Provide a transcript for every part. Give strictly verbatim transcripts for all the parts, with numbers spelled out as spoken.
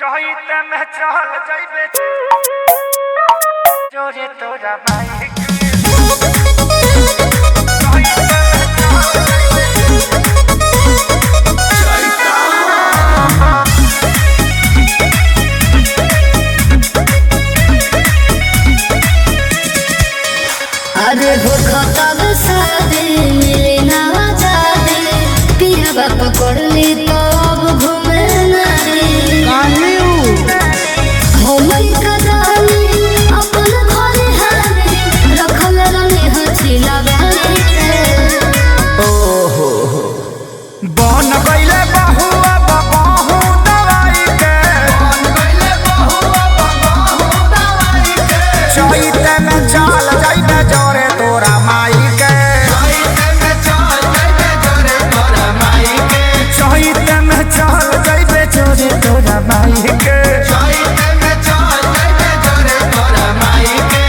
चहित में चल जाइबे जोरे तोरा माई अरे हो खतब सादे मिले ना जादे पिया बाप पकड़ली तो अब घूमे ना रे कान्यू हो मई कदानी अपन घरे हारे रखल रने हछिला बारे ओहो बन गइले बहुआ बबहू दवाई के बन गइले बहुआ बबहू दवाई के चहित में चल जाइबे जोरे तोरा माई के चहित में चल जाइबे जोरे तोरा माई के चहित में चल जाइबे जोरे तोरा माई के चहित में चल जाइबे जोरे तोरा माई के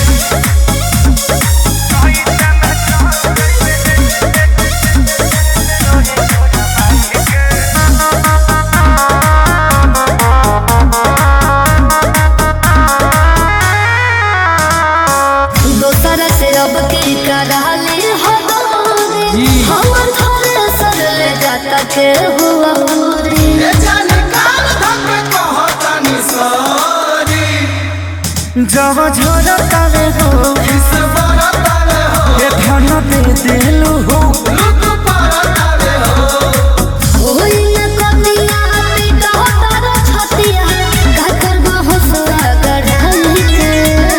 दोसर से अब की कराले हो दे हमर घरे सर ले जाता के हुआ पूरी ए जान काल धक कहतनी सरी जब झरता रे हो किस बरता रे हो ए धन दे देलु हो लुक परता रे हो होई न कतिया पिता तार छतिया का करबो हसुआ गढ़ाई के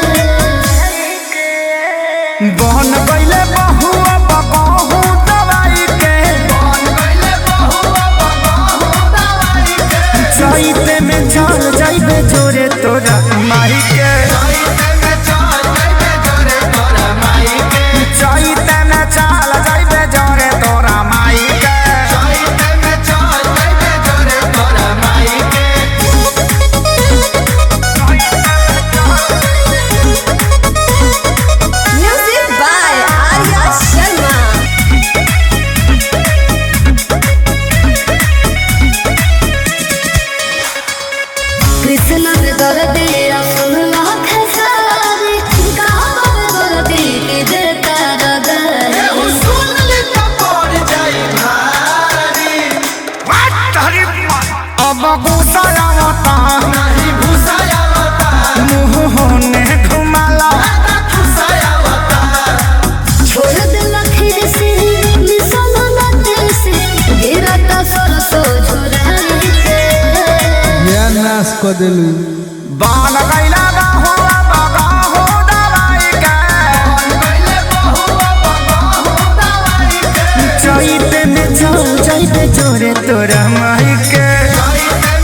बन गइले बहुआ बबहू दवाई के बन गइले बहुआ बबहू दवाई के चहित में चल जाइबे जोरे तोरा माई के चहित में चल जाइबे जोरे तोरा माई के चहित में चल जाइबे जोरे तोरा माई के चहित में चल जाइबे जोरे तोरा माई के म्यूजिक बाय आर्या शर्मा कृष्ण के दर्द या सुन लाख सारे गाँव में दर्द की देता रगरे सुन ले तो पड़ जाई भारी अब घुसायावता नहीं घुसायावता मुँह होने घुमाला घुसायावता छोड़ दे लखे से मिसल नटे से गिरता सरसो झुराई के ज्ञान नाश क देलू बान गइला बहुआ बबहू दवाई के बान गइले बहुआ बबहू दवाई के चहित में चल जाइबे जोरे तोरा माई के चहित